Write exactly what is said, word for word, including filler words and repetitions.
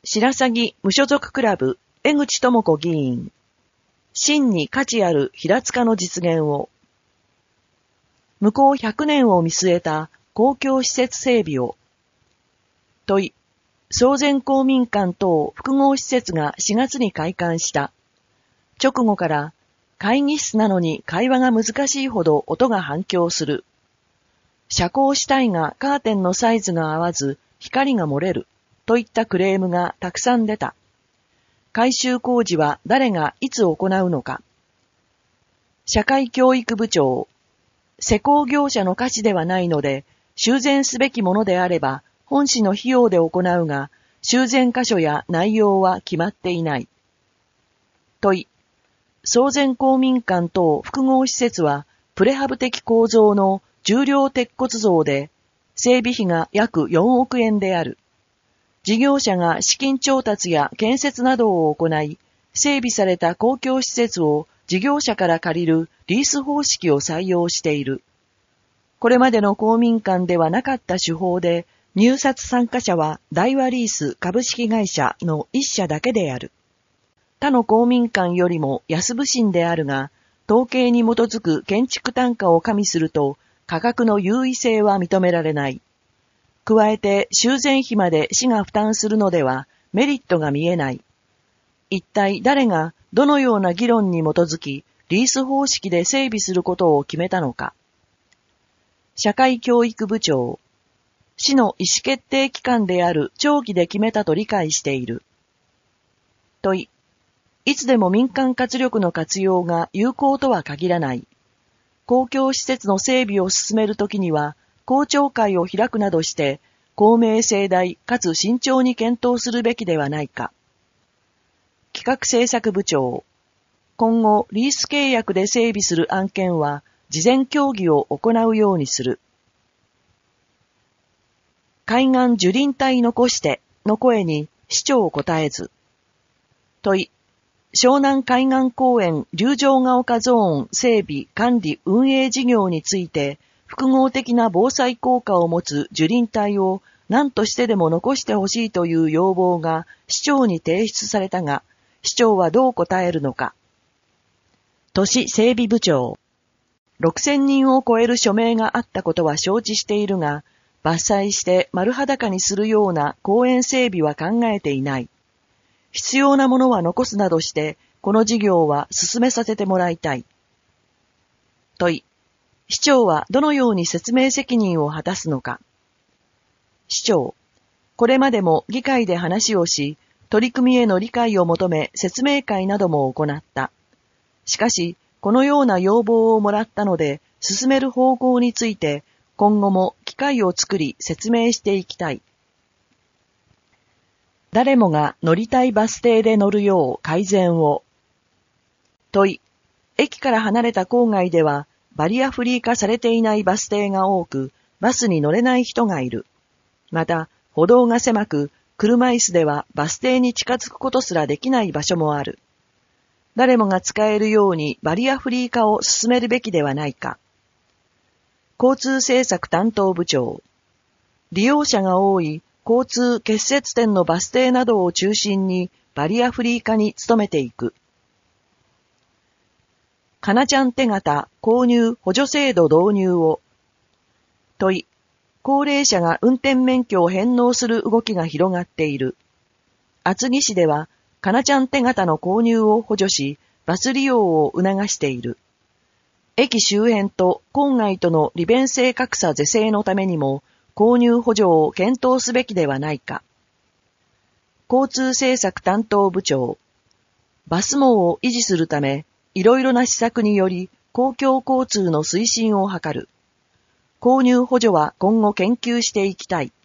白鷺無所属クラブ江口智子議員。真に価値ある平塚の実現を。向こうひゃくねんを見据えた公共施設整備を。問い。総前公民館等複合施設がしがつに開館した。直後から会議室なのに会話が難しいほど音が反響する。遮光主体がカーテンのサイズが合わず光が漏れるといったクレームがたくさん出た。改修工事は誰がいつ行うのか。社会教育部長。施工業者の瑕疵ではないので、修繕すべきものであれば本市の費用で行うが、修繕箇所や内容は決まっていない。問い。総前公民館等複合施設はプレハブ的構造の重量鉄骨造で、整備費が約よんおくえんである。事業者が資金調達や建設などを行い、整備された公共施設を事業者から借りるリース方式を採用している。これまでの公民館ではなかった手法で、入札参加者は大和リース株式会社の一社だけである。他の公民館よりも安不審であるが、統計に基づく建築単価を加味すると、価格の優位性は認められない。加えて修繕費まで市が負担するのではメリットが見えない。一体誰がどのような議論に基づき、リース方式で整備することを決めたのか。社会教育部長。市の意思決定機関である長期で決めたと理解している。問い。いつでも民間活力の活用が有効とは限らない。公共施設の整備を進めるときには、公聴会を開くなどして、公明正大かつ慎重に検討するべきではないか。企画政策部長。今後、リース契約で整備する案件は、事前協議を行うようにする。海岸樹林帯残しての声に市長答えず。問い。湘南海岸公園竜城ヶ丘ゾーン整備管理運営事業について複合的な防災効果を持つ樹林帯を何としてでも残してほしいという要望が市長に提出されたが、市長はどう答えるのか。都市整備部長。ろくせんにんを超える署名があったことは承知しているが、伐採して丸裸にするような公園整備は考えていない。必要なものは残すなどして、この事業は進めさせてもらいたい。問い。市長はどのように説明責任を果たすのか。市長。これまでも議会で話をし、取り組みへの理解を求め説明会なども行った。しかし、このような要望をもらったので、進める方向について、今後も機会を作り説明していきたい。誰もが乗りたいバス停で乗るよう改善を。問い。駅から離れた郊外ではバリアフリー化されていないバス停が多く、バスに乗れない人がいる。また、歩道が狭く、車椅子ではバス停に近づくことすらできない場所もある。誰もが使えるようにバリアフリー化を進めるべきではないか。交通政策担当部長。利用者が多い交通結節点のバス停などを中心にバリアフリー化に努めていく。かなちゃん手形購入補助制度導入を。問い。高齢者が運転免許を返納する動きが広がっている。厚木市では、かなちゃん手形の購入を補助し、バス利用を促している。駅周辺と郊外との利便性格差是正のためにも、購入補助を検討すべきではないか。交通政策担当部長。バス網を維持するため、いろいろな施策により公共交通の推進を図る。購入補助は今後研究していきたい。